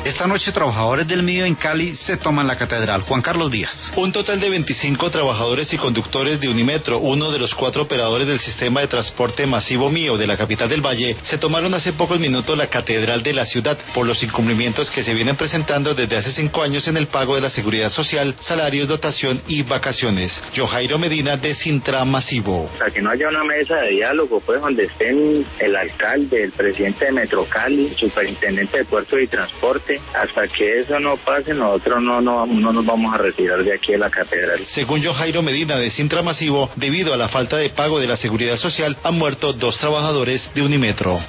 Esta noche trabajadores del MIO en Cali se toman la catedral. Juan Carlos Díaz. Un total de 25 trabajadores y conductores de Unimetro, uno de los 4 operadores del sistema de transporte masivo MIO de la capital del Valle, se tomaron hace pocos minutos la catedral de la ciudad por los incumplimientos que se vienen presentando desde hace 5 años en el pago de la seguridad social, salarios, dotación y vacaciones. Johairo Medina, de Sintra Masivo. Hasta que no haya una mesa de diálogo, pues donde estén el alcalde, el presidente de Metro Cali, el superintendente de puertos y transporte, hasta que eso no pase, nosotros no nos vamos a retirar de aquí de la catedral. Según Johairo Medina, de Sintra Masivo, debido a la falta de pago de la seguridad social, han muerto 2 trabajadores de Unimetro.